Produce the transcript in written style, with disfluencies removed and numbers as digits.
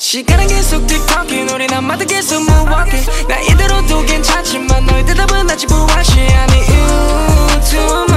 시간은 계속 틱톡인 우린 한마디 계속 moonwalking 나 이대로도 괜찮지만 너의 대답은 아직 무한시 아니 you to me